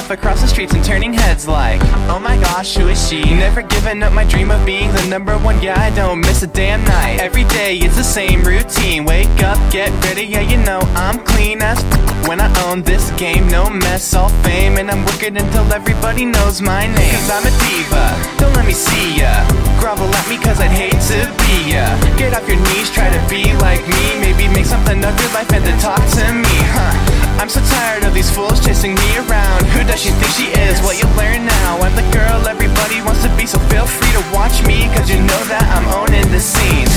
myself across the streets and turning heads like, oh my gosh, who is she? Never giving up my dream of being the number one. Yeah, I don't miss a damn night. Every day it's the same routine. Wake up, get ready, yeah, you know I'm clean as when I own this game. No mess, all fame, and I'm working until everybody knows my name. Cause I'm a diva, don't let me see ya. Grovel at me cause I'd hate to be ya. Get off your knees, try to be like me. Maybe make something of your life and then talk to me, I'm so tired of these fools chasing me around. Who does she think she is? Well, you'll learn now. I'm the girl everybody wants to be, so feel free to watch me, cause you know that I'm owning the scene.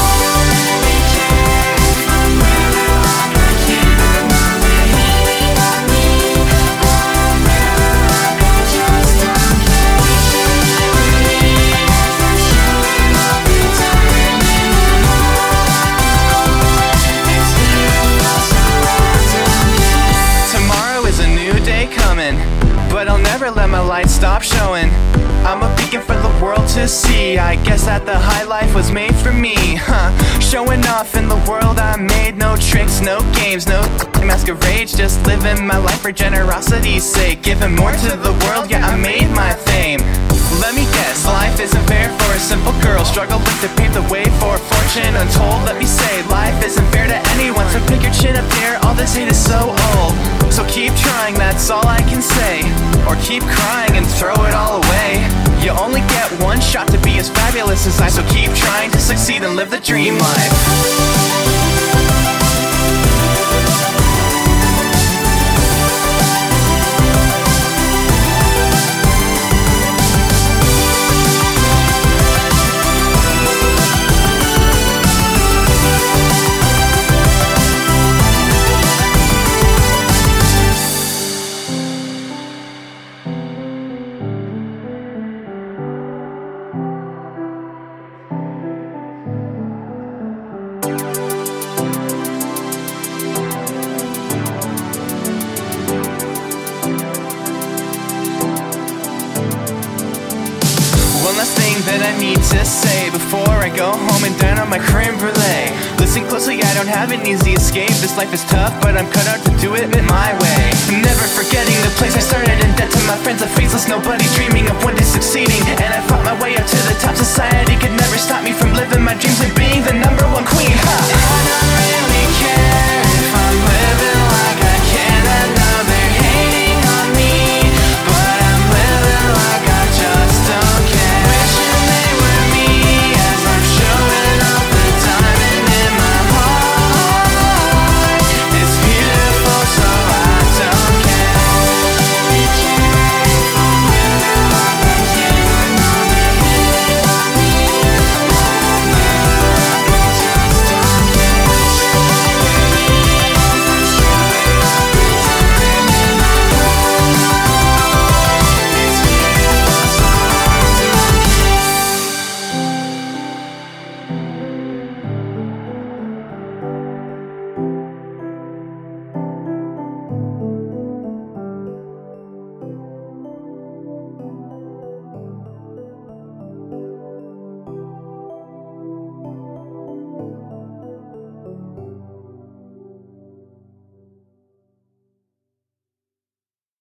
But I'll never let my light stop showing. I'm a beacon for the world to see. I guess that the high life was made for me, Showing off in the world I made. No tricks, no games, no masquerades. Just living my life for generosity's sake. Giving more to the world, yeah, I made my fame. Let me guess, life isn't fair for a simple girl struggling to pave the way for a fortune untold. Let me say, life isn't fair to anyone, so pick your chin up there. All this hate is so old, so keep trying, that's all I can say. Or keep crying and throw it all away. You only get one shot to be as fabulous as I, so keep trying to succeed and live the dream life. One last thing that I need to say before I go home and dine on my creme brulee. Listen closely, I don't have an easy escape. This life is tough, but I'm cut out to do it my way. Never forgetting the place I started, in debt to my friends, a faceless nobody, dreaming of one day succeeding. And I fought my way up to the top. Society could never stop me from living my dreams and being the number one queen,